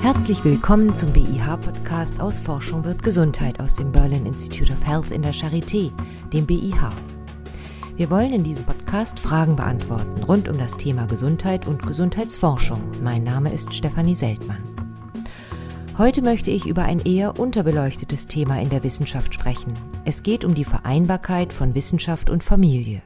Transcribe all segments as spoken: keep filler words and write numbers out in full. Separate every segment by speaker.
Speaker 1: Herzlich willkommen zum B I H-Podcast Aus Forschung wird Gesundheit aus dem Berlin Institute of Health in der Charité, dem B I H. Wir wollen in diesem Podcast Fragen beantworten rund um das Thema Gesundheit und Gesundheitsforschung. Mein Name ist Stefanie Seltmann. Heute möchte ich über ein eher unterbeleuchtetes Thema in der Wissenschaft sprechen. Es geht um die Vereinbarkeit von Wissenschaft und Familie.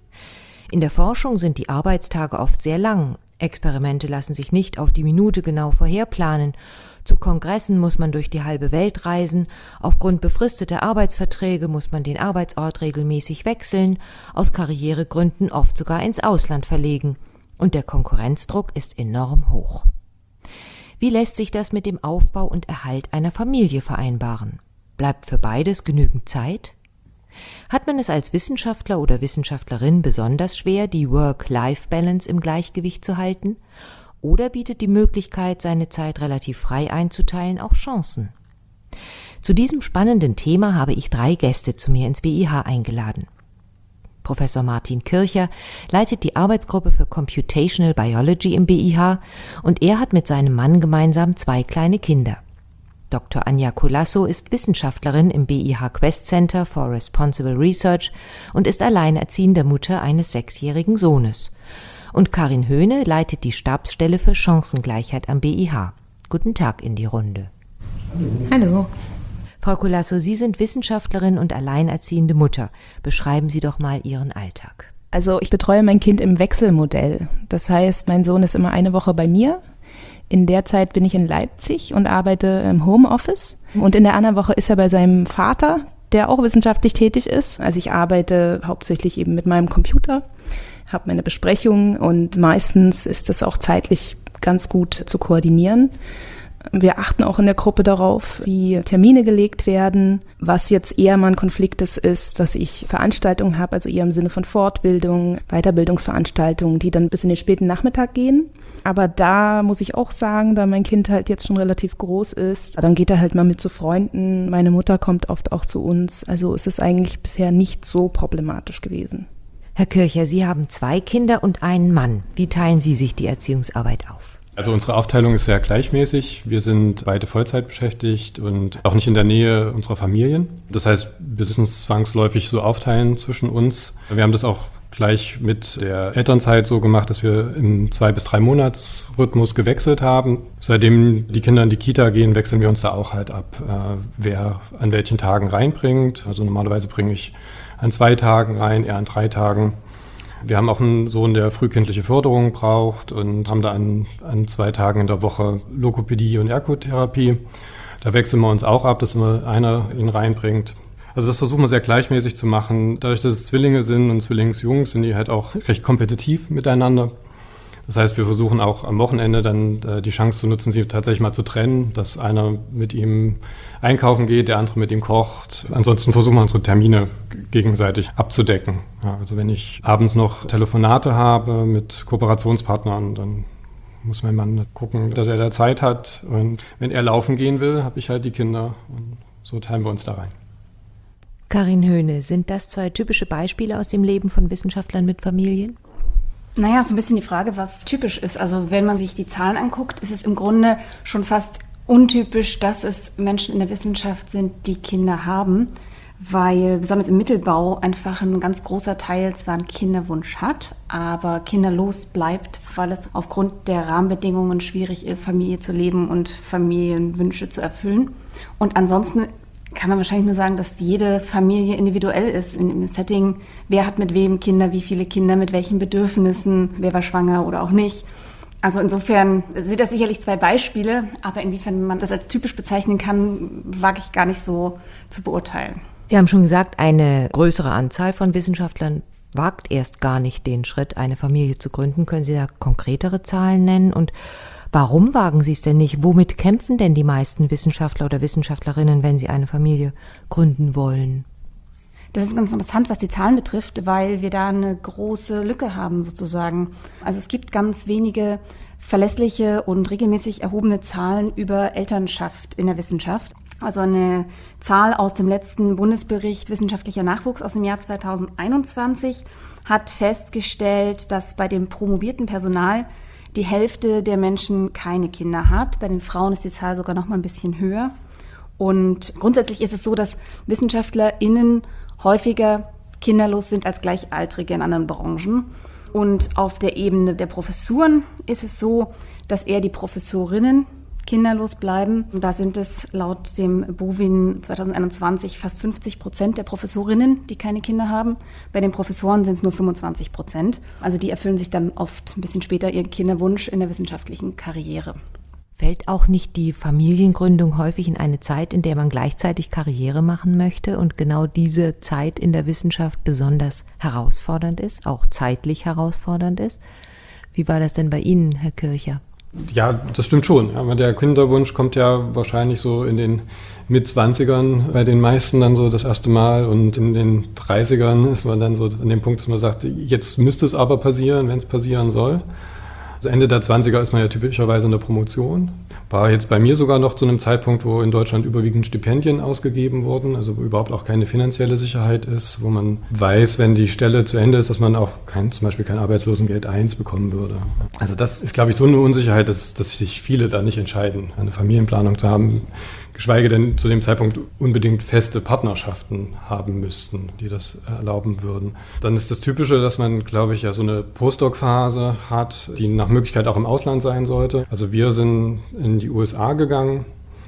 Speaker 1: In der Forschung sind die Arbeitstage oft sehr lang. Experimente lassen sich nicht auf die Minute genau vorherplanen. Zu Kongressen muss man durch die halbe Welt reisen. Aufgrund befristeter Arbeitsverträge muss man den Arbeitsort regelmäßig wechseln, aus Karrieregründen oft sogar ins Ausland verlegen. Und der Konkurrenzdruck ist enorm hoch. Wie lässt sich das mit dem Aufbau und Erhalt einer Familie vereinbaren? Bleibt für beides genügend Zeit? Hat man es als Wissenschaftler oder Wissenschaftlerin besonders schwer, die Work-Life-Balance im Gleichgewicht zu halten? Oder bietet die Möglichkeit, seine Zeit relativ frei einzuteilen, auch Chancen? Zu diesem spannenden Thema habe ich drei Gäste zu mir ins B I H eingeladen. Professor Martin Kircher leitet die Arbeitsgruppe für Computational Biology im B I H und er hat mit seinem Mann gemeinsam zwei kleine Kinder. Doktor Anja Colasso ist Wissenschaftlerin im B I H Quest Center for Responsible Research und ist alleinerziehende Mutter eines sechsjährigen Sohnes. Und Karin Höhne leitet die Stabsstelle für Chancengleichheit am B I H. Guten Tag in die Runde.
Speaker 2: Hallo. Hallo.
Speaker 1: Frau Colasso, Sie sind Wissenschaftlerin und alleinerziehende Mutter. Beschreiben Sie doch mal Ihren Alltag.
Speaker 2: Also ich betreue mein Kind im Wechselmodell. Das heißt, mein Sohn ist immer eine Woche bei mir. In der Zeit bin ich in Leipzig und arbeite im Homeoffice. Und in der anderen Woche ist er bei seinem Vater, der auch wissenschaftlich tätig ist. Also ich arbeite hauptsächlich eben mit meinem Computer, habe meine Besprechungen und meistens ist das auch zeitlich ganz gut zu koordinieren. Wir achten auch in der Gruppe darauf, wie Termine gelegt werden. Was jetzt eher mal ein Konflikt ist, ist, dass ich Veranstaltungen habe, also eher im Sinne von Fortbildung, Weiterbildungsveranstaltungen, die dann bis in den späten Nachmittag gehen. Aber da muss ich auch sagen, da mein Kind halt jetzt schon relativ groß ist, dann geht er halt mal mit zu Freunden. Meine Mutter kommt oft auch zu uns. Also ist es eigentlich bisher nicht so problematisch gewesen.
Speaker 1: Herr Kircher, Sie haben zwei Kinder und einen Mann. Wie teilen Sie sich die Erziehungsarbeit auf?
Speaker 3: Also unsere Aufteilung ist sehr gleichmäßig. Wir sind beide Vollzeit beschäftigt und auch nicht in der Nähe unserer Familien. Das heißt, wir müssen es zwangsläufig so aufteilen zwischen uns. Wir haben das auch gleich mit der Elternzeit so gemacht, dass wir im zwei- bis drei Monats-Rhythmus gewechselt haben. Seitdem die Kinder in die Kita gehen, wechseln wir uns da auch halt ab, äh, wer an welchen Tagen reinbringt. Also normalerweise bringe ich an zwei Tagen rein, er an drei Tagen. Wir haben auch einen Sohn, der frühkindliche Förderung braucht und haben da an, an zwei Tagen in der Woche Logopädie und Ergotherapie. Da wechseln wir uns auch ab, dass immer einer ihn reinbringt. Also das versuchen wir sehr gleichmäßig zu machen. Dadurch, dass es Zwillinge sind und Zwillingsjungs, sind die halt auch recht kompetitiv miteinander. Das heißt, wir versuchen auch am Wochenende dann äh, die Chance zu nutzen, sie tatsächlich mal zu trennen, dass einer mit ihm einkaufen geht, der andere mit ihm kocht. Ansonsten versuchen wir unsere Termine gegenseitig abzudecken. Ja, also wenn ich abends noch Telefonate habe mit Kooperationspartnern, dann muss mein Mann gucken, dass er da Zeit hat. Und wenn er laufen gehen will, habe ich halt die Kinder. Und so teilen wir uns da rein.
Speaker 1: Karin Höhne, sind das zwei typische Beispiele aus dem Leben von Wissenschaftlern mit Familien?
Speaker 4: Naja, so ein bisschen die Frage, was typisch ist. Also wenn man sich die Zahlen anguckt, ist es im Grunde schon fast untypisch, dass es Menschen in der Wissenschaft sind, die Kinder haben, weil besonders im Mittelbau einfach ein ganz großer Teil zwar einen Kinderwunsch hat, aber kinderlos bleibt, weil es aufgrund der Rahmenbedingungen schwierig ist, Familie zu leben und Familienwünsche zu erfüllen. Und ansonsten kann man wahrscheinlich nur sagen, dass jede Familie individuell ist in dem Setting. Wer hat mit wem Kinder, wie viele Kinder, mit welchen Bedürfnissen, wer war schwanger oder auch nicht. Also insofern sind das sicherlich zwei Beispiele, aber inwiefern man das als typisch bezeichnen kann, wage ich gar nicht so zu beurteilen.
Speaker 1: Sie haben schon gesagt, eine größere Anzahl von Wissenschaftlern wagt erst gar nicht den Schritt, eine Familie zu gründen. Können Sie da konkretere Zahlen nennen? Und warum wagen Sie es denn nicht? Womit kämpfen denn die meisten Wissenschaftler oder Wissenschaftlerinnen, wenn sie eine Familie gründen wollen?
Speaker 4: Das ist ganz interessant, was die Zahlen betrifft, weil wir da eine große Lücke haben sozusagen. Also es gibt ganz wenige verlässliche und regelmäßig erhobene Zahlen über Elternschaft in der Wissenschaft. Also eine Zahl aus dem letzten Bundesbericht Wissenschaftlicher Nachwuchs aus dem Jahr zweitausendeinundzwanzig hat festgestellt, dass bei dem promovierten Personal die Hälfte der Menschen keine Kinder hat. Bei den Frauen ist die Zahl sogar noch mal ein bisschen höher. Und grundsätzlich ist es so, dass WissenschaftlerInnen häufiger kinderlos sind als Gleichaltrige in anderen Branchen. Und auf der Ebene der Professuren ist es so, dass eher die Professorinnen kinderlos bleiben. Da sind es laut dem Bovin zwanzig einundzwanzig fast fünfzig Prozent der Professorinnen, die keine Kinder haben. Bei den Professoren sind es nur fünfundzwanzig Prozent. Also die erfüllen sich dann oft ein bisschen später ihren Kinderwunsch in der wissenschaftlichen Karriere.
Speaker 1: Fällt auch nicht die Familiengründung häufig in eine Zeit, in der man gleichzeitig Karriere machen möchte und genau diese Zeit in der Wissenschaft besonders herausfordernd ist, auch zeitlich herausfordernd ist? Wie war das denn bei Ihnen, Herr Kircher?
Speaker 3: Ja, das stimmt schon. Aber der Kinderwunsch kommt ja wahrscheinlich so in den Mitzwanzigern bei den meisten dann so das erste Mal und in den dreißigern ist man dann so an dem Punkt, dass man sagt, jetzt müsste es aber passieren, wenn es passieren soll. Also Ende der zwanziger ist man ja typischerweise in der Promotion. War jetzt bei mir sogar noch zu einem Zeitpunkt, wo in Deutschland überwiegend Stipendien ausgegeben wurden, also wo überhaupt auch keine finanzielle Sicherheit ist, wo man weiß, wenn die Stelle zu Ende ist, dass man auch kein, zum Beispiel kein Arbeitslosengeld eins bekommen würde. Also das ist, glaube ich, so eine Unsicherheit, dass, dass sich viele da nicht entscheiden, eine Familienplanung zu haben, geschweige denn zu dem Zeitpunkt unbedingt feste Partnerschaften haben müssten, die das erlauben würden. Dann ist das Typische, dass man, glaube ich, ja so eine Postdoc-Phase hat, die nach Möglichkeit auch im Ausland sein sollte. Also wir sind in die U S A gegangen.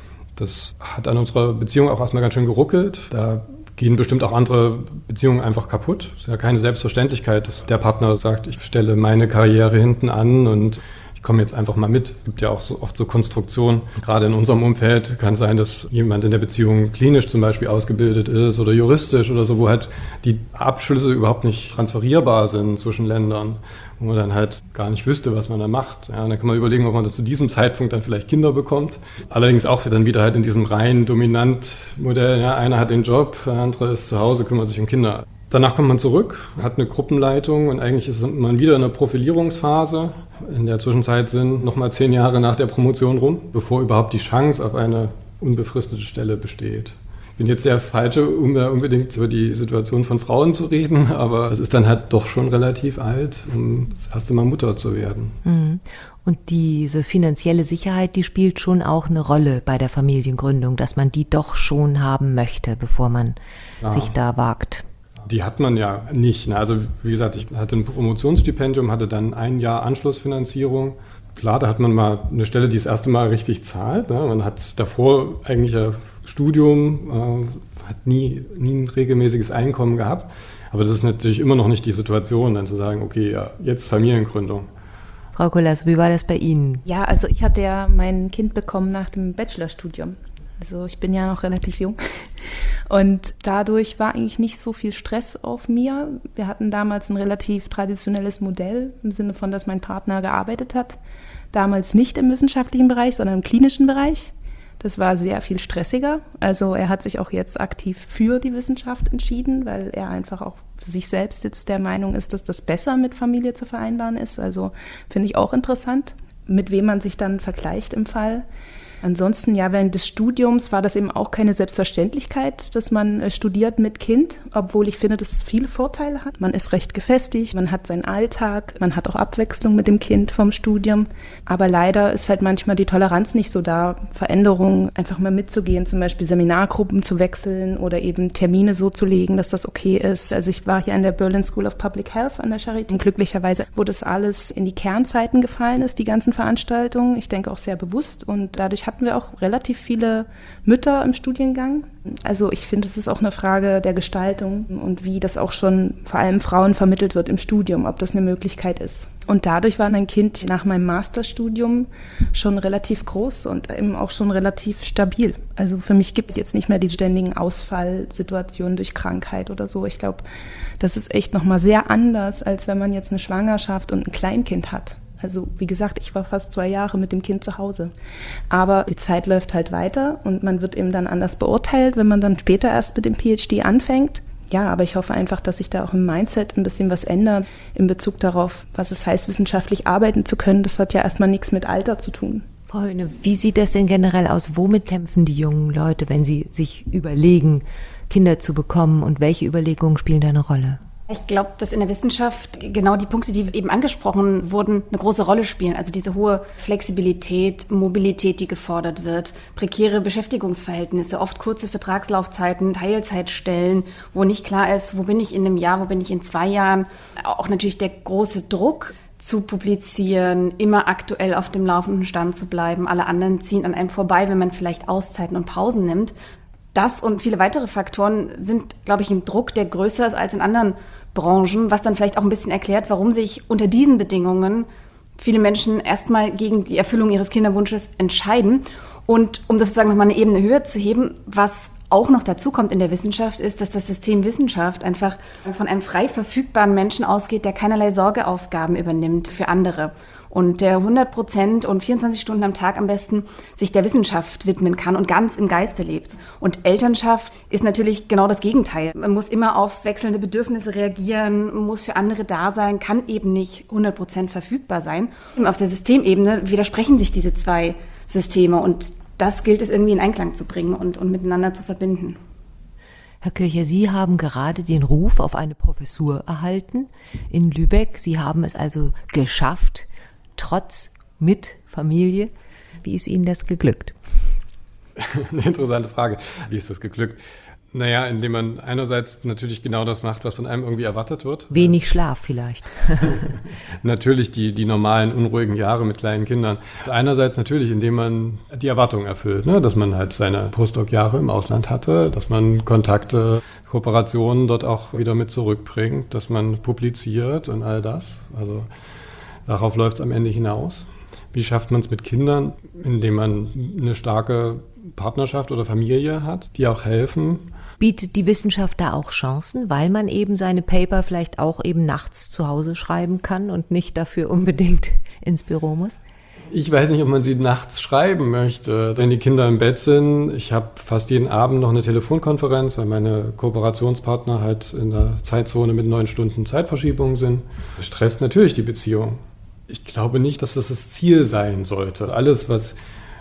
Speaker 3: Das hat an unserer Beziehung auch erstmal ganz schön geruckelt. Da gehen bestimmt auch andere Beziehungen einfach kaputt. Es ist ja keine Selbstverständlichkeit, dass der Partner sagt, ich stelle meine Karriere hinten an und ich komme jetzt einfach mal mit. Es gibt ja auch so oft so Konstruktionen. Gerade in unserem Umfeld kann es sein, dass jemand in der Beziehung klinisch zum Beispiel ausgebildet ist oder juristisch oder so, wo halt die Abschlüsse überhaupt nicht transferierbar sind zwischen Ländern, wo man dann halt gar nicht wüsste, was man da macht. Ja, dann kann man überlegen, ob man zu diesem Zeitpunkt dann vielleicht Kinder bekommt. Allerdings auch dann wieder halt in diesem rein Dominant-Modell. Ja, einer hat den Job, der andere ist zu Hause, kümmert sich um Kinder. Danach kommt man zurück, hat eine Gruppenleitung und eigentlich ist man wieder in einer Profilierungsphase. In der Zwischenzeit sind nochmal zehn Jahre nach der Promotion rum, bevor überhaupt die Chance auf eine unbefristete Stelle besteht. Ich bin jetzt der Falsche, um da unbedingt über die Situation von Frauen zu reden, aber es ist dann halt doch schon relativ alt, um das erste Mal Mutter zu werden.
Speaker 1: Und diese finanzielle Sicherheit, die spielt schon auch eine Rolle bei der Familiengründung, dass man die doch schon haben möchte, bevor man ja. sich da wagt.
Speaker 3: Die hat man ja nicht. Also wie gesagt, ich hatte ein Promotionsstipendium, hatte dann ein Jahr Anschlussfinanzierung. Klar, da hat man mal eine Stelle, die das erste Mal richtig zahlt. Ne? Man hat davor eigentlich ein Studium, äh, hat nie, nie ein regelmäßiges Einkommen gehabt. Aber das ist natürlich immer noch nicht die Situation, dann zu sagen, okay, ja, jetzt Familiengründung.
Speaker 1: Frau Kolas, wie war das bei Ihnen?
Speaker 2: Ja, also ich hatte ja mein Kind bekommen nach dem Bachelorstudium. Also ich bin ja noch relativ jung und dadurch war eigentlich nicht so viel Stress auf mir. Wir hatten damals ein relativ traditionelles Modell im Sinne von, dass mein Partner gearbeitet hat. Damals nicht im wissenschaftlichen Bereich, sondern im klinischen Bereich. Das war sehr viel stressiger. Also er hat sich auch jetzt aktiv für die Wissenschaft entschieden, weil er einfach auch für sich selbst jetzt der Meinung ist, dass das besser mit Familie zu vereinbaren ist. Also finde ich auch interessant, mit wem man sich dann vergleicht im Fall. Ansonsten, ja, während des Studiums war das eben auch keine Selbstverständlichkeit, dass man äh, studiert mit Kind, obwohl ich finde, dass es viele Vorteile hat. Man ist recht gefestigt, man hat seinen Alltag, man hat auch Abwechslung mit dem Kind vom Studium. Aber leider ist halt manchmal die Toleranz nicht so da, Veränderungen einfach mal mitzugehen, zum Beispiel Seminargruppen zu wechseln oder eben Termine so zu legen, dass das okay ist. Also ich war hier an der Berlin School of Public Health an der Charité. Und glücklicherweise, wo das alles in die Kernzeiten gefallen ist, die ganzen Veranstaltungen. Ich denke auch sehr bewusst und dadurch hatten wir auch relativ viele Mütter im Studiengang. Also ich finde, es ist auch eine Frage der Gestaltung und wie das auch schon vor allem Frauen vermittelt wird im Studium, ob das eine Möglichkeit ist. Und dadurch war mein Kind nach meinem Masterstudium schon relativ groß und eben auch schon relativ stabil. Also für mich gibt es jetzt nicht mehr diese ständigen Ausfallsituationen durch Krankheit oder so. Ich glaube, das ist echt nochmal sehr anders, als wenn man jetzt eine Schwangerschaft und ein Kleinkind hat. Also wie gesagt, ich war fast zwei Jahre mit dem Kind zu Hause. Aber die Zeit läuft halt weiter und man wird eben dann anders beurteilt, wenn man dann später erst mit dem P H D anfängt. Ja, aber ich hoffe einfach, dass sich da auch im Mindset ein bisschen was ändert in Bezug darauf, was es heißt, wissenschaftlich arbeiten zu können. Das hat ja erstmal nichts mit Alter zu tun.
Speaker 1: Frau Höhne, wie sieht das denn generell aus? Womit kämpfen die jungen Leute, wenn sie sich überlegen, Kinder zu bekommen und welche Überlegungen spielen da eine Rolle?
Speaker 4: Ich glaube, dass in der Wissenschaft genau die Punkte, die eben angesprochen wurden, eine große Rolle spielen. Also diese hohe Flexibilität, Mobilität, die gefordert wird, prekäre Beschäftigungsverhältnisse, oft kurze Vertragslaufzeiten, Teilzeitstellen, wo nicht klar ist, wo bin ich in einem Jahr, wo bin ich in zwei Jahren. Auch natürlich der große Druck zu publizieren, immer aktuell auf dem laufenden Stand zu bleiben. Alle anderen ziehen an einem vorbei, wenn man vielleicht Auszeiten und Pausen nimmt. Das und viele weitere Faktoren sind, glaube ich, ein Druck, der größer ist als in anderen Branchen, was dann vielleicht auch ein bisschen erklärt, warum sich unter diesen Bedingungen viele Menschen erstmal gegen die Erfüllung ihres Kinderwunsches entscheiden. Und um das sozusagen nochmal eine Ebene höher zu heben, was auch noch dazu kommt in der Wissenschaft, ist, dass das System Wissenschaft einfach von einem frei verfügbaren Menschen ausgeht, der keinerlei Sorgeaufgaben übernimmt für andere. Und der hundert Prozent und vierundzwanzig Stunden am Tag am besten sich der Wissenschaft widmen kann und ganz im Geiste lebt. Und Elternschaft ist natürlich genau das Gegenteil. Man muss immer auf wechselnde Bedürfnisse reagieren, muss für andere da sein, kann eben nicht hundert Prozent verfügbar sein. Und auf der Systemebene widersprechen sich diese zwei Systeme und das gilt es irgendwie in Einklang zu bringen und, und miteinander zu verbinden.
Speaker 1: Herr Kircher, Sie haben gerade den Ruf auf eine Professur erhalten in Lübeck. Sie haben es also geschafft, trotz, mit Familie. Wie ist Ihnen das geglückt?
Speaker 3: Eine interessante Frage. Wie ist das geglückt? Naja, indem man einerseits natürlich genau das macht, was von einem irgendwie erwartet wird.
Speaker 1: Wenig Schlaf vielleicht.
Speaker 3: Natürlich die, die normalen, unruhigen Jahre mit kleinen Kindern. Einerseits natürlich, indem man die Erwartungen erfüllt, ne? Dass man halt seine Postdoc-Jahre im Ausland hatte, dass man Kontakte, Kooperationen dort auch wieder mit zurückbringt, dass man publiziert und all das. Also darauf läuft es am Ende hinaus. Wie schafft man es mit Kindern? Indem man eine starke Partnerschaft oder Familie hat, die auch helfen.
Speaker 1: Bietet die Wissenschaft da auch Chancen, weil man eben seine Paper vielleicht auch eben nachts zu Hause schreiben kann und nicht dafür unbedingt ins Büro muss?
Speaker 3: Ich weiß nicht, ob man sie nachts schreiben möchte. Wenn die Kinder im Bett sind, ich habe fast jeden Abend noch eine Telefonkonferenz, weil meine Kooperationspartner halt in der Zeitzone mit neun Stunden Zeitverschiebung sind. Das stresst natürlich die Beziehung. Ich glaube nicht, dass das das Ziel sein sollte. Alles, was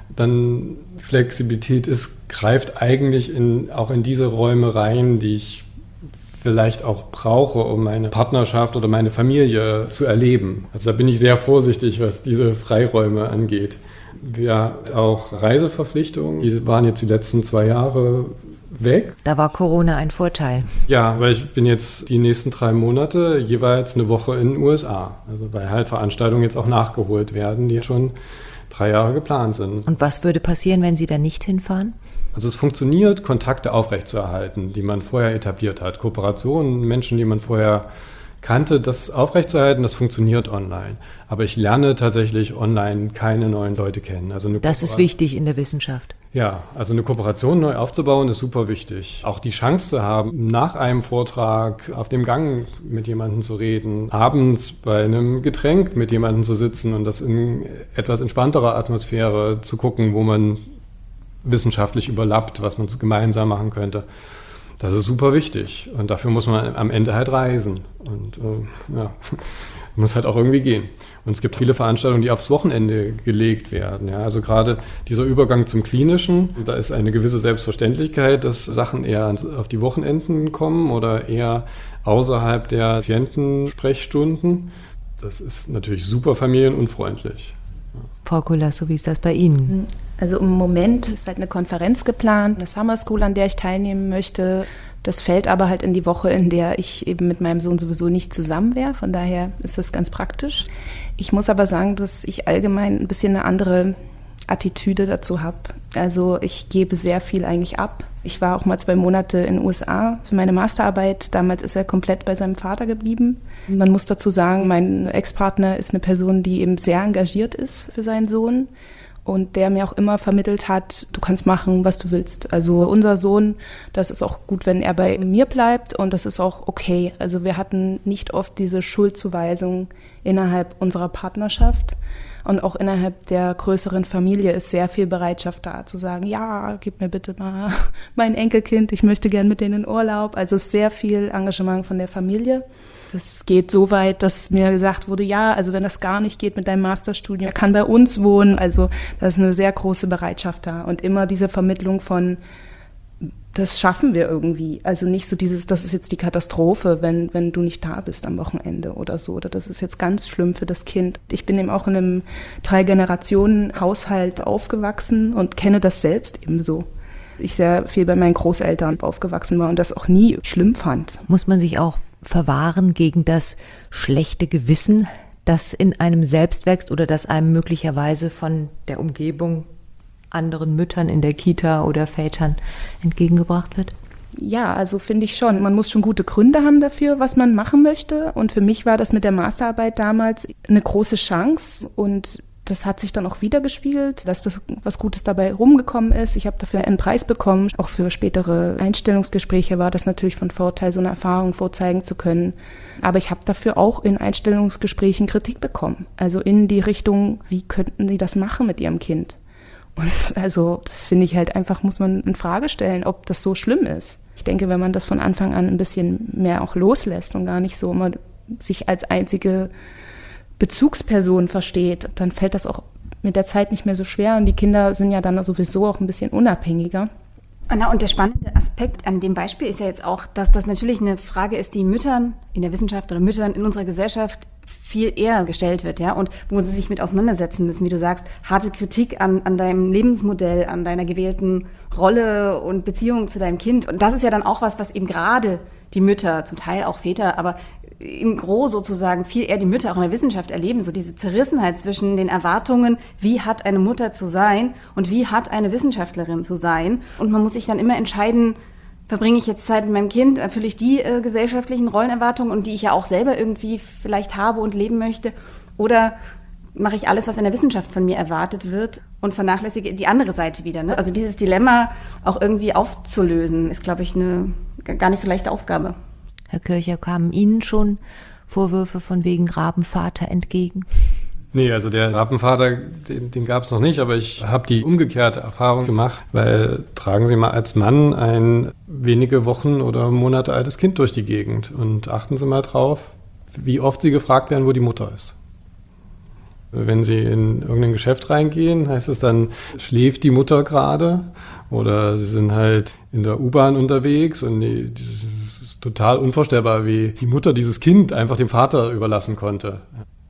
Speaker 3: dann Flexibilität ist, greift eigentlich in, auch in diese Räume rein, die ich vielleicht auch brauche, um meine Partnerschaft oder meine Familie zu erleben. Also da bin ich sehr vorsichtig, was diese Freiräume angeht. Wir haben auch Reiseverpflichtungen, die waren jetzt die letzten zwei Jahre weg.
Speaker 1: Da war Corona ein Vorteil.
Speaker 3: Ja, weil ich bin jetzt die nächsten drei Monate jeweils eine Woche in den U S A. Also weil halt Veranstaltungen jetzt auch nachgeholt werden, die schon drei Jahre geplant sind.
Speaker 1: Und was würde passieren, wenn Sie da nicht hinfahren?
Speaker 3: Also es funktioniert, Kontakte aufrechtzuerhalten, die man vorher etabliert hat. Kooperationen, Menschen, die man vorher kannte, das aufrechtzuerhalten, das funktioniert online. Aber ich lerne tatsächlich online keine neuen Leute kennen. Also eine
Speaker 1: das ist wichtig in der Wissenschaft.
Speaker 3: Ja, also eine Kooperation neu aufzubauen ist super wichtig. Auch die Chance zu haben, nach einem Vortrag auf dem Gang mit jemandem zu reden, abends bei einem Getränk mit jemandem zu sitzen und das in etwas entspannterer Atmosphäre zu gucken, wo man wissenschaftlich überlappt, was man gemeinsam machen könnte. Das ist super wichtig und dafür muss man am Ende halt reisen und äh, ja, muss halt auch irgendwie gehen. Und es gibt viele Veranstaltungen, die aufs Wochenende gelegt werden. Ja, also gerade dieser Übergang zum Klinischen, da ist eine gewisse Selbstverständlichkeit, dass Sachen eher auf die Wochenenden kommen oder eher außerhalb der Patientensprechstunden. Das ist natürlich super familienunfreundlich.
Speaker 1: Frau Kulasso, wie ist das bei Ihnen?
Speaker 2: Also im Moment ist halt eine Konferenz geplant, eine Summer School, an der ich teilnehmen möchte. Das fällt aber halt in die Woche, in der ich eben mit meinem Sohn sowieso nicht zusammen wäre. Von daher ist das ganz praktisch. Ich muss aber sagen, dass ich allgemein ein bisschen eine andere Attitüde dazu habe. Also ich gebe sehr viel eigentlich ab. Ich war auch mal zwei Monate in den U S A für meine Masterarbeit. Damals ist er komplett bei seinem Vater geblieben. Man muss dazu sagen, mein Ex-Partner ist eine Person, die eben sehr engagiert ist für seinen Sohn und der mir auch immer vermittelt hat, du kannst machen, was du willst. Also unser Sohn, das ist auch gut, wenn er bei mir bleibt und das ist auch okay. Also wir hatten nicht oft diese Schuldzuweisung innerhalb unserer Partnerschaft. Und auch innerhalb der größeren Familie ist sehr viel Bereitschaft da, zu sagen, ja, gib mir bitte mal mein Enkelkind, ich möchte gern mit denen in Urlaub. Also sehr viel Engagement von der Familie. Das geht so weit, dass mir gesagt wurde, ja, also wenn das gar nicht geht mit deinem Masterstudium, er kann bei uns wohnen. Also da ist eine sehr große Bereitschaft da. Und immer diese Vermittlung von, das schaffen wir irgendwie. Also nicht so dieses, das ist jetzt die Katastrophe, wenn, wenn du nicht da bist am Wochenende oder so. Oder das ist jetzt ganz schlimm für das Kind. Ich bin eben auch in einem Drei-Generationen-Haushalt aufgewachsen und kenne das selbst eben so. Ich sehr viel bei meinen Großeltern aufgewachsen war und das auch nie schlimm fand.
Speaker 1: Muss man sich auch verwahren gegen das schlechte Gewissen, das in einem selbst wächst oder das einem möglicherweise von der Umgebung, anderen Müttern in der Kita oder Vätern entgegengebracht wird?
Speaker 2: Ja, also finde ich schon. Man muss schon gute Gründe haben dafür, was man machen möchte. Und für mich war das mit der Masterarbeit damals eine große Chance. Und das hat sich dann auch wiedergespiegelt, dass das was Gutes dabei rumgekommen ist. Ich habe dafür einen Preis bekommen. Auch für spätere Einstellungsgespräche war das natürlich von Vorteil, so eine Erfahrung vorzeigen zu können. Aber ich habe dafür auch in Einstellungsgesprächen Kritik bekommen. Also in die Richtung, wie könnten Sie das machen mit Ihrem Kind? Und also das finde ich halt einfach, muss man in Frage stellen, ob das so schlimm ist. Ich denke, wenn man das von Anfang an ein bisschen mehr auch loslässt und gar nicht so immer sich als einzige Bezugsperson versteht, dann fällt das auch mit der Zeit nicht mehr so schwer. Und die Kinder sind ja dann sowieso auch ein bisschen unabhängiger.
Speaker 4: Na, und der spannende Aspekt an dem Beispiel ist ja jetzt auch, dass das natürlich eine Frage ist, die Müttern in der Wissenschaft oder Müttern in unserer Gesellschaft viel eher gestellt wird, ja, und wo sie sich mit auseinandersetzen müssen, wie du sagst, harte Kritik an, an deinem Lebensmodell, an deiner gewählten Rolle und Beziehung zu deinem Kind. Und das ist ja dann auch was, was eben gerade die Mütter, zum Teil auch Väter, aber im Gros sozusagen viel eher die Mütter auch in der Wissenschaft erleben, so diese Zerrissenheit zwischen den Erwartungen, wie hat eine Mutter zu sein und wie hat eine Wissenschaftlerin zu sein. Und man muss sich dann immer entscheiden, verbringe ich jetzt Zeit mit meinem Kind, erfülle ich die äh, gesellschaftlichen Rollenerwartungen und die ich ja auch selber irgendwie vielleicht habe und leben möchte, oder mache ich alles, was in der Wissenschaft von mir erwartet wird und vernachlässige die andere Seite wieder. Ne? Also dieses Dilemma auch irgendwie aufzulösen, ist, glaube ich, eine gar nicht so leichte Aufgabe.
Speaker 1: Herr Kircher, kamen Ihnen schon Vorwürfe von wegen Rabenvater entgegen?
Speaker 3: Nee, also der Rabenvater, den, den gab es noch nicht, aber ich habe die umgekehrte Erfahrung gemacht, weil tragen Sie mal als Mann ein wenige Wochen oder Monate altes Kind durch die Gegend und achten Sie mal drauf, wie oft Sie gefragt werden, wo die Mutter ist. Wenn Sie in irgendein Geschäft reingehen, heißt es dann, schläft die Mutter gerade? Oder Sie sind halt in der U-Bahn unterwegs und die, dieses ist total unvorstellbar, wie die Mutter dieses Kind einfach dem Vater überlassen konnte.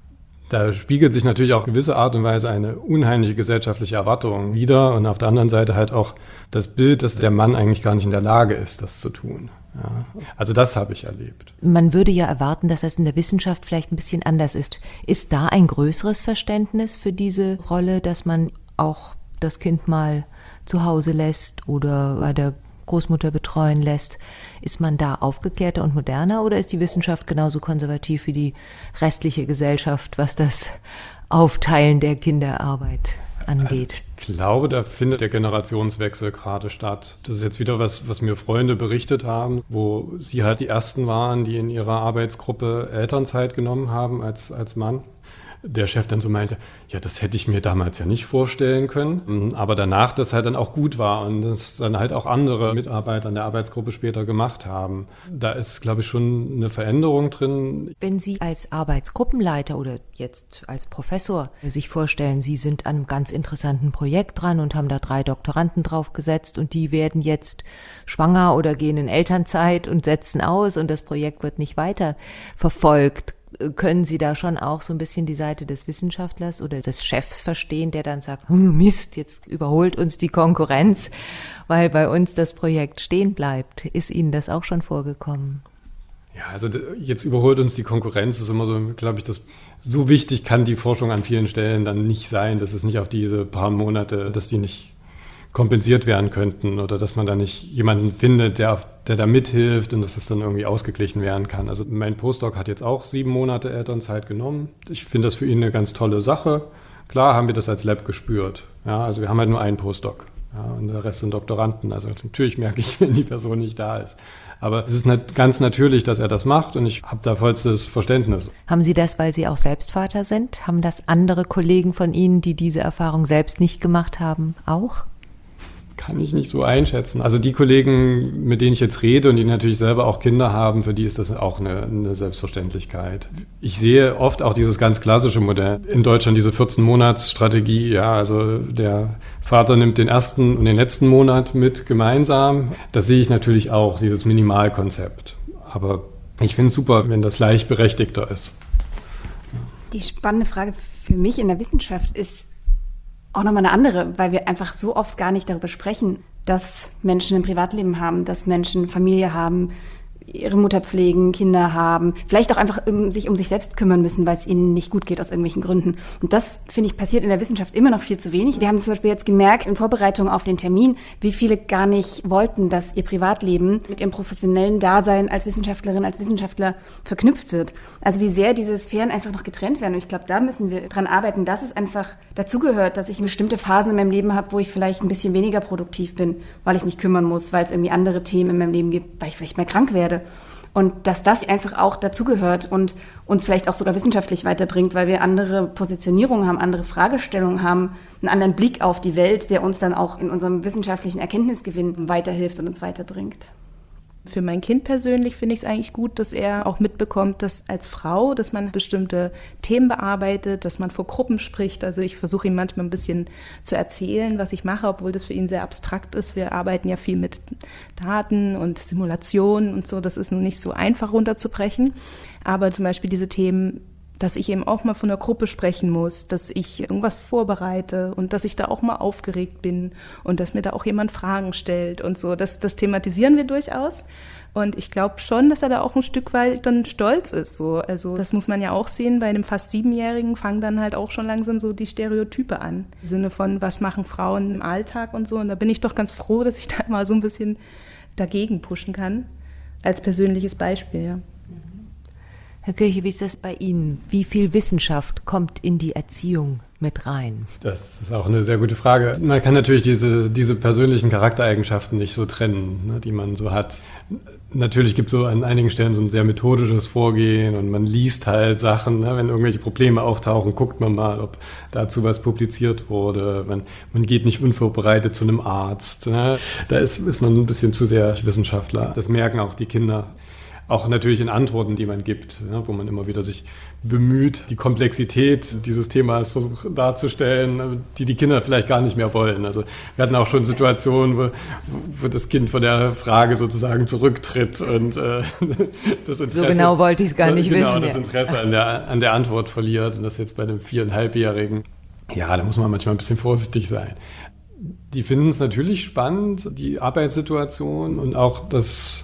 Speaker 3: Da spiegelt sich natürlich auch gewisse Art und Weise eine unheimliche gesellschaftliche Erwartung wider und auf der anderen Seite halt auch das Bild, dass der Mann eigentlich gar nicht in der Lage ist, das zu tun. Ja, also das habe ich erlebt.
Speaker 1: Man würde ja erwarten, dass das in der Wissenschaft vielleicht ein bisschen anders ist. Ist da ein größeres Verständnis für diese Rolle, dass man auch das Kind mal zu Hause lässt oder bei der Großmutter betreuen lässt? Ist man da aufgeklärter und moderner oder ist die Wissenschaft genauso konservativ wie die restliche Gesellschaft, was das Aufteilen der Kinderarbeit angeht?
Speaker 3: Also ich glaube, da findet der Generationswechsel gerade statt. Das ist jetzt wieder was, was mir Freunde berichtet haben, wo sie halt die Ersten waren, die in ihrer Arbeitsgruppe Elternzeit genommen haben als, als Mann. Der Chef dann so meinte, ja, das hätte ich mir damals ja nicht vorstellen können, aber danach das halt dann auch gut war und das dann halt auch andere Mitarbeiter in der Arbeitsgruppe später gemacht haben. Da ist, glaube ich, schon eine Veränderung drin.
Speaker 1: Wenn Sie als Arbeitsgruppenleiter oder jetzt als Professor sich vorstellen, Sie sind an einem ganz interessanten Projekt dran und haben da drei Doktoranden draufgesetzt und die werden jetzt schwanger oder gehen in Elternzeit und setzen aus und das Projekt wird nicht weiter verfolgt. Können Sie da schon auch so ein bisschen die Seite des Wissenschaftlers oder des Chefs verstehen, der dann sagt, hm, Mist, jetzt überholt uns die Konkurrenz, weil bei uns das Projekt stehen bleibt. Ist Ihnen das auch schon vorgekommen?
Speaker 3: Ja, also jetzt überholt uns die Konkurrenz, ist immer so, glaube ich, das so wichtig kann die Forschung an vielen Stellen dann nicht sein, dass es nicht auf diese paar Monate, dass die nicht kompensiert werden könnten oder dass man da nicht jemanden findet, der, auf, der da mithilft und dass es dann irgendwie ausgeglichen werden kann. Also mein Postdoc hat jetzt auch sieben Monate Elternzeit genommen. Ich finde das für ihn eine ganz tolle Sache. Klar haben wir das als Lab gespürt. Ja, also wir haben halt nur einen Postdoc, ja, und der Rest sind Doktoranden. Also natürlich merke ich, wenn die Person nicht da ist. Aber es ist nicht ganz natürlich, dass er das macht und ich habe da vollstes Verständnis.
Speaker 1: Haben Sie das, weil Sie auch selbst Vater sind? Haben das andere Kollegen von Ihnen, die diese Erfahrung selbst nicht gemacht haben, auch?
Speaker 3: Kann ich nicht so einschätzen. Also die Kollegen, mit denen ich jetzt rede und die natürlich selber auch Kinder haben, für die ist das auch eine, eine Selbstverständlichkeit. Ich sehe oft auch dieses ganz klassische Modell. In Deutschland diese vierzehn-Monats-Strategie. Ja, also der Vater nimmt den ersten und den letzten Monat mit gemeinsam. Das sehe ich natürlich auch, dieses Minimalkonzept. Aber ich finde es super, wenn das gleichberechtigter ist.
Speaker 4: Die spannende Frage für mich in der Wissenschaft ist auch nochmal eine andere, weil wir einfach so oft gar nicht darüber sprechen, dass Menschen ein Privatleben haben, dass Menschen Familie haben, ihre Mutter pflegen, Kinder haben, vielleicht auch einfach um sich um sich selbst kümmern müssen, weil es ihnen nicht gut geht aus irgendwelchen Gründen. Und das, finde ich, passiert in der Wissenschaft immer noch viel zu wenig. Wir haben zum Beispiel jetzt gemerkt, in Vorbereitung auf den Termin, wie viele gar nicht wollten, dass ihr Privatleben mit ihrem professionellen Dasein als Wissenschaftlerin, als Wissenschaftler verknüpft wird. Also wie sehr diese Sphären einfach noch getrennt werden. Und ich glaube, da müssen wir dran arbeiten, dass es einfach dazugehört, dass ich bestimmte Phasen in meinem Leben habe, wo ich vielleicht ein bisschen weniger produktiv bin, weil ich mich kümmern muss, weil es irgendwie andere Themen in meinem Leben gibt, weil ich vielleicht mal krank werde. Und dass das einfach auch dazugehört und uns vielleicht auch sogar wissenschaftlich weiterbringt, weil wir andere Positionierungen haben, andere Fragestellungen haben, einen anderen Blick auf die Welt, der uns dann auch in unserem wissenschaftlichen Erkenntnisgewinn weiterhilft und uns weiterbringt.
Speaker 2: Für mein Kind persönlich finde ich es eigentlich gut, dass er auch mitbekommt, dass als Frau, dass man bestimmte Themen bearbeitet, dass man vor Gruppen spricht. Also ich versuche ihm manchmal ein bisschen zu erzählen, was ich mache, obwohl das für ihn sehr abstrakt ist. Wir arbeiten ja viel mit Daten und Simulationen und so. Das ist nun nicht so einfach runterzubrechen. Aber zum Beispiel diese Themen, dass ich eben auch mal von einer Gruppe sprechen muss, dass ich irgendwas vorbereite und dass ich da auch mal aufgeregt bin und dass mir da auch jemand Fragen stellt und so. Das, das thematisieren wir durchaus. Und ich glaube schon, dass er da auch ein Stück weit dann stolz ist. So. Also das muss man ja auch sehen, bei einem fast Siebenjährigen fangen dann halt auch schon langsam so die Stereotype an. Im Sinne von, was machen Frauen im Alltag und so. Und da bin ich doch ganz froh, dass ich da mal so ein bisschen dagegen pushen kann, als persönliches Beispiel, ja.
Speaker 1: Herr Kirche, wie ist das bei Ihnen? Wie viel Wissenschaft kommt in die Erziehung mit rein?
Speaker 3: Das ist auch eine sehr gute Frage. Man kann natürlich diese, diese persönlichen Charaktereigenschaften nicht so trennen, ne, die man so hat. Natürlich gibt es so an einigen Stellen so ein sehr methodisches Vorgehen und man liest halt Sachen. Ne, wenn irgendwelche Probleme auftauchen, guckt man mal, ob dazu was publiziert wurde. Man, man geht nicht unvorbereitet zu einem Arzt. Ne. Da ist, ist man ein bisschen zu sehr Wissenschaftler. Das merken auch die Kinder. Auch natürlich in Antworten, die man gibt, ne, wo man immer wieder sich bemüht, die Komplexität dieses Themas versucht darzustellen, die die Kinder vielleicht gar nicht mehr wollen. Also wir hatten auch schon Situationen, wo, wo das Kind von der Frage sozusagen zurücktritt und äh, das Interesse,
Speaker 1: so genau wollte ich es gar nicht
Speaker 3: genau,
Speaker 1: wissen.
Speaker 3: Genau, das Interesse an der, an der Antwort verliert und das jetzt bei einem viereinhalbjährigen. Ja, da muss man manchmal ein bisschen vorsichtig sein. Die finden es natürlich spannend, die Arbeitssituation und auch das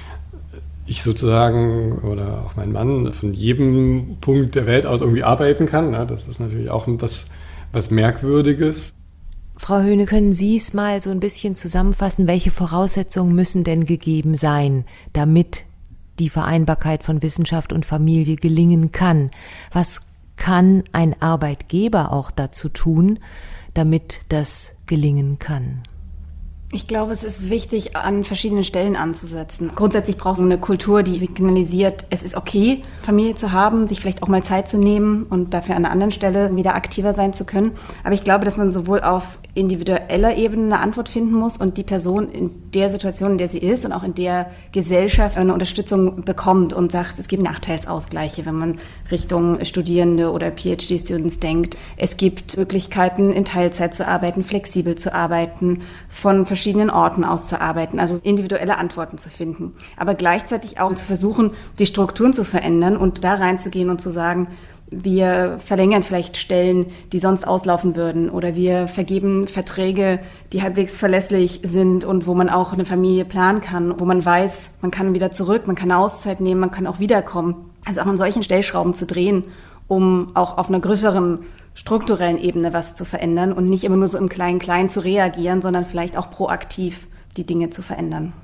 Speaker 3: ich sozusagen oder auch mein Mann von jedem Punkt der Welt aus irgendwie arbeiten kann. Ne? Das ist natürlich auch was, was Merkwürdiges.
Speaker 1: Frau Höhne, können Sie es mal so ein bisschen zusammenfassen? Welche Voraussetzungen müssen denn gegeben sein, damit die Vereinbarkeit von Wissenschaft und Familie gelingen kann? Was kann ein Arbeitgeber auch dazu tun, damit das gelingen kann?
Speaker 4: Ich glaube, es ist wichtig, an verschiedenen Stellen anzusetzen. Grundsätzlich braucht es eine Kultur, die signalisiert, es ist okay, Familie zu haben, sich vielleicht auch mal Zeit zu nehmen und dafür an einer anderen Stelle wieder aktiver sein zu können. Aber ich glaube, dass man sowohl auf individueller Ebene eine Antwort finden muss und die Person in der Situation, in der sie ist und auch in der Gesellschaft eine Unterstützung bekommt und sagt, es gibt Nachteilsausgleiche, wenn man Richtung Studierende oder P H D-Students denkt. Es gibt Möglichkeiten, in Teilzeit zu arbeiten, flexibel zu arbeiten, von verschiedenen Orten aus zu arbeiten, also individuelle Antworten zu finden. Aber gleichzeitig auch zu versuchen, die Strukturen zu verändern und da reinzugehen und zu sagen, wir verlängern vielleicht Stellen, die sonst auslaufen würden, oder wir vergeben Verträge, die halbwegs verlässlich sind und wo man auch eine Familie planen kann, wo man weiß, man kann wieder zurück, man kann eine Auszeit nehmen, man kann auch wiederkommen. Also auch an solchen Stellschrauben zu drehen, um auch auf einer größeren strukturellen Ebene was zu verändern und nicht immer nur so im Klein-Klein zu reagieren, sondern vielleicht auch proaktiv die Dinge zu verändern.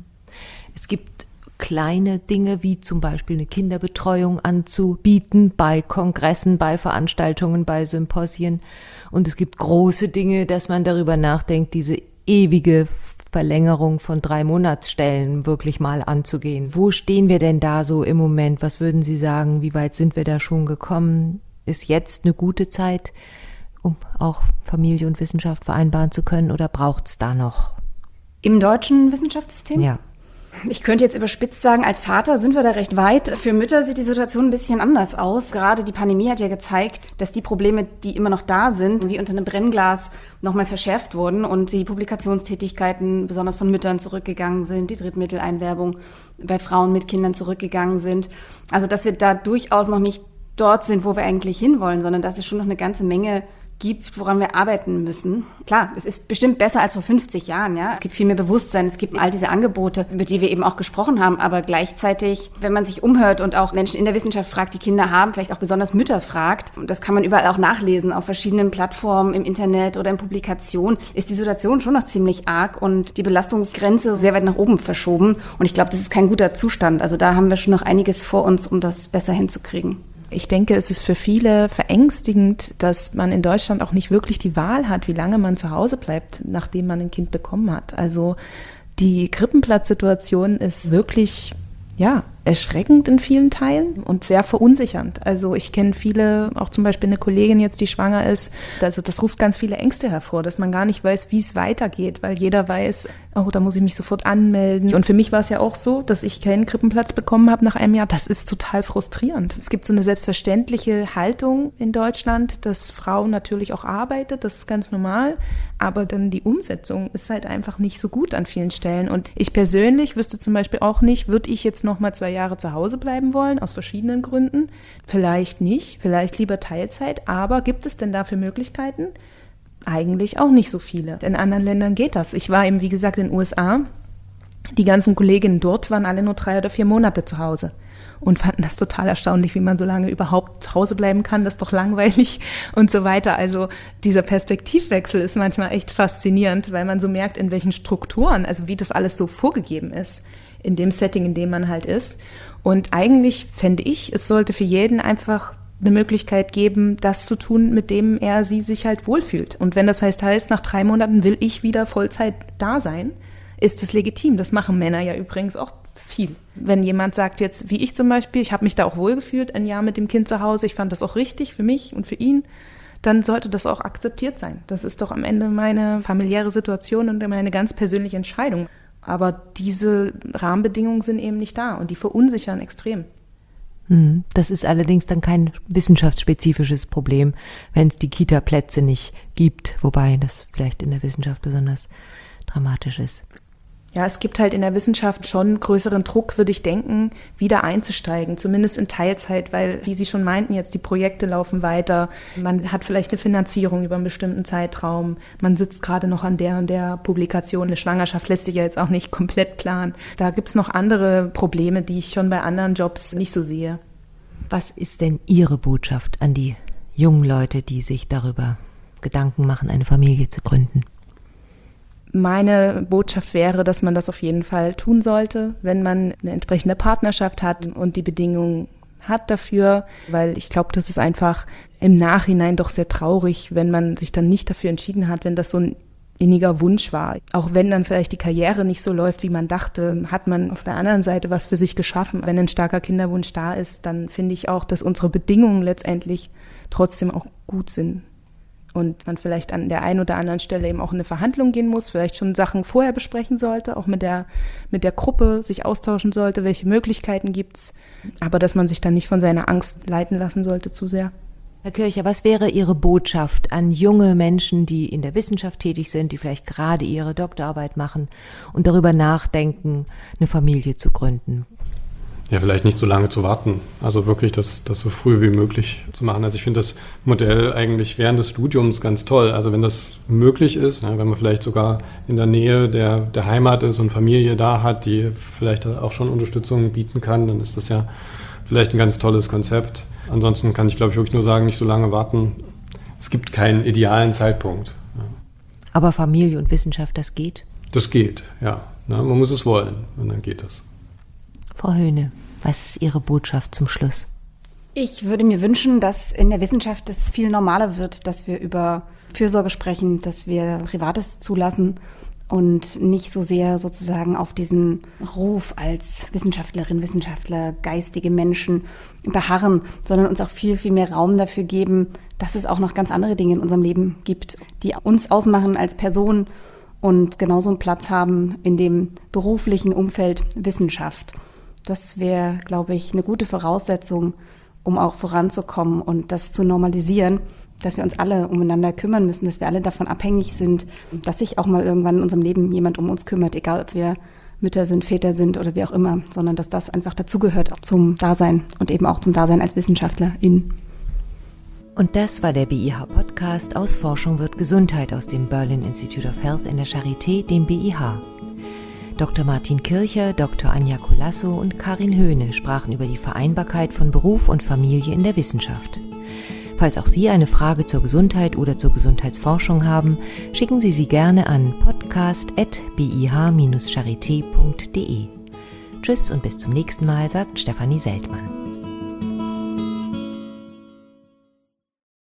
Speaker 1: Es gibt kleine Dinge wie zum Beispiel eine Kinderbetreuung anzubieten bei Kongressen, bei Veranstaltungen, bei Symposien. Und es gibt große Dinge, dass man darüber nachdenkt, diese ewige Verlängerung von drei Monatsstellen wirklich mal anzugehen. Wo stehen wir denn da so im Moment? Was würden Sie sagen? Wie weit sind wir da schon gekommen? Ist jetzt eine gute Zeit, um auch Familie und Wissenschaft vereinbaren zu können, oder braucht es da noch?
Speaker 4: Im deutschen Wissenschaftssystem?
Speaker 1: Ja.
Speaker 4: Ich könnte jetzt überspitzt sagen, als Vater sind wir da recht weit. Für Mütter sieht die Situation ein bisschen anders aus. Gerade die Pandemie hat ja gezeigt, dass die Probleme, die immer noch da sind, wie unter einem Brennglas nochmal verschärft wurden und die Publikationstätigkeiten besonders von Müttern zurückgegangen sind, die Drittmitteleinwerbung bei Frauen mit Kindern zurückgegangen sind. Also dass wir da durchaus noch nicht dort sind, wo wir eigentlich hinwollen, sondern dass es schon noch eine ganze Menge gibt, woran wir arbeiten müssen. Klar, es ist bestimmt besser als vor fünfzig Jahren, ja. Es gibt viel mehr Bewusstsein, es gibt all diese Angebote, über die wir eben auch gesprochen haben, aber gleichzeitig, wenn man sich umhört und auch Menschen in der Wissenschaft fragt, die Kinder haben, vielleicht auch besonders Mütter fragt, und das kann man überall auch nachlesen, auf verschiedenen Plattformen, im Internet oder in Publikationen, ist die Situation schon noch ziemlich arg und die Belastungsgrenze sehr weit nach oben verschoben. Und ich glaube, das ist kein guter Zustand. Also da haben wir schon noch einiges vor uns, um das besser hinzukriegen.
Speaker 2: Ich denke, es ist für viele verängstigend, dass man in Deutschland auch nicht wirklich die Wahl hat, wie lange man zu Hause bleibt, nachdem man ein Kind bekommen hat. Also die Krippenplatzsituation ist wirklich, ja, erschreckend in vielen Teilen und sehr verunsichernd. Also ich kenne viele, auch zum Beispiel eine Kollegin jetzt, die schwanger ist. Also das ruft ganz viele Ängste hervor, dass man gar nicht weiß, wie es weitergeht, weil jeder weiß, oh, da muss ich mich sofort anmelden. Und für mich war es ja auch so, dass ich keinen Krippenplatz bekommen habe nach einem Jahr. Das ist total frustrierend. Es gibt so eine selbstverständliche Haltung in Deutschland, dass Frauen natürlich auch arbeitet, das ist ganz normal. Aber dann die Umsetzung ist halt einfach nicht so gut an vielen Stellen. Und ich persönlich wüsste zum Beispiel auch nicht, würde ich jetzt noch mal zwei Jahre zu Hause bleiben wollen, aus verschiedenen Gründen. Vielleicht nicht, vielleicht lieber Teilzeit. Aber gibt es denn dafür Möglichkeiten? Eigentlich auch nicht so viele. In anderen Ländern geht das. Ich war eben, wie gesagt, in den U S A. Die ganzen Kolleginnen dort waren alle nur drei oder vier Monate zu Hause und fanden das total erstaunlich, wie man so lange überhaupt zu Hause bleiben kann. Das ist doch langweilig und so weiter. Also dieser Perspektivwechsel ist manchmal echt faszinierend, weil man so merkt, in welchen Strukturen, also wie das alles so vorgegeben ist, in dem Setting, in dem man halt ist. Und eigentlich fände ich, es sollte für jeden einfach eine Möglichkeit geben, das zu tun, mit dem er, sie sich halt wohlfühlt. Und wenn das heißt, heißt, nach drei Monaten will ich wieder Vollzeit da sein, ist das legitim. Das machen Männer ja übrigens auch viel. Wenn jemand sagt jetzt, wie ich zum Beispiel, ich habe mich da auch wohlgefühlt, ein Jahr mit dem Kind zu Hause, ich fand das auch richtig für mich und für ihn, dann sollte das auch akzeptiert sein. Das ist doch am Ende meine familiäre Situation und meine ganz persönliche Entscheidung. Aber diese Rahmenbedingungen sind eben nicht da und die verunsichern extrem.
Speaker 1: Das ist allerdings dann kein wissenschaftsspezifisches Problem, wenn es die Kita-Plätze nicht gibt, wobei das vielleicht in der Wissenschaft besonders dramatisch ist.
Speaker 2: Ja, es gibt halt in der Wissenschaft schon größeren Druck, würde ich denken, wieder einzusteigen, zumindest in Teilzeit, weil, wie Sie schon meinten, jetzt die Projekte laufen weiter, man hat vielleicht eine Finanzierung über einen bestimmten Zeitraum, man sitzt gerade noch an der und der Publikation, eine Schwangerschaft lässt sich ja jetzt auch nicht komplett planen. Da gibt es noch andere Probleme, die ich schon bei anderen Jobs nicht so sehe.
Speaker 1: Was ist denn Ihre Botschaft an die jungen Leute, die sich darüber Gedanken machen, eine Familie zu gründen?
Speaker 2: Meine Botschaft wäre, dass man das auf jeden Fall tun sollte, wenn man eine entsprechende Partnerschaft hat und die Bedingungen hat dafür, weil ich glaube, das ist einfach im Nachhinein doch sehr traurig, wenn man sich dann nicht dafür entschieden hat, wenn das so ein inniger Wunsch war. Auch wenn dann vielleicht die Karriere nicht so läuft, wie man dachte, hat man auf der anderen Seite was für sich geschaffen. Wenn ein starker Kinderwunsch da ist, dann finde ich auch, dass unsere Bedingungen letztendlich trotzdem auch gut sind. Und man vielleicht an der einen oder anderen Stelle eben auch in eine Verhandlung gehen muss, vielleicht schon Sachen vorher besprechen sollte, auch mit der, mit der Gruppe sich austauschen sollte, welche Möglichkeiten gibt's, aber dass man sich dann nicht von seiner Angst leiten lassen sollte zu sehr.
Speaker 1: Herr Kircher, was wäre Ihre Botschaft an junge Menschen, die in der Wissenschaft tätig sind, die vielleicht gerade ihre Doktorarbeit machen und darüber nachdenken, eine Familie zu gründen?
Speaker 3: Ja, vielleicht nicht so lange zu warten. Also wirklich das, das so früh wie möglich zu machen. Also ich finde das Modell eigentlich während des Studiums ganz toll. Also wenn das möglich ist, ne, wenn man vielleicht sogar in der Nähe der, der Heimat ist und Familie da hat, die vielleicht auch schon Unterstützung bieten kann, dann ist das ja vielleicht ein ganz tolles Konzept. Ansonsten kann ich, glaube ich, wirklich nur sagen, nicht so lange warten. Es gibt keinen idealen Zeitpunkt. Ja.
Speaker 1: Aber Familie und Wissenschaft, das geht?
Speaker 3: Das geht, ja. Na, man muss es wollen und dann geht das.
Speaker 1: Frau Höhne, was ist Ihre Botschaft zum Schluss?
Speaker 4: Ich würde mir wünschen, dass in der Wissenschaft es viel normaler wird, dass wir über Fürsorge sprechen, dass wir Privates zulassen, und nicht so sehr sozusagen auf diesen Ruf als Wissenschaftlerin, Wissenschaftler, geistige Menschen beharren, sondern uns auch viel, viel mehr Raum dafür geben, dass es auch noch ganz andere Dinge in unserem Leben gibt, die uns ausmachen als Person und genauso einen Platz haben in dem beruflichen Umfeld Wissenschaft. Das wäre, glaube ich, eine gute Voraussetzung, um auch voranzukommen und das zu normalisieren, dass wir uns alle umeinander kümmern müssen, dass wir alle davon abhängig sind, dass sich auch mal irgendwann in unserem Leben jemand um uns kümmert, egal ob wir Mütter sind, Väter sind oder wie auch immer, sondern dass das einfach dazugehört zum Dasein und eben auch zum Dasein als Wissenschaftlerin.
Speaker 1: Und das war der B I H-Podcast aus Forschung wird Gesundheit aus dem Berlin Institute of Health in der Charité, dem B I H. Doktor Martin Kircher, Doktor Anja Colasso und Karin Höhne sprachen über die Vereinbarkeit von Beruf und Familie in der Wissenschaft. Falls auch Sie eine Frage zur Gesundheit oder zur Gesundheitsforschung haben, schicken Sie sie gerne an podcast at b i h dash charité punkt d e. Tschüss und bis zum nächsten Mal, sagt Stefanie Seltmann.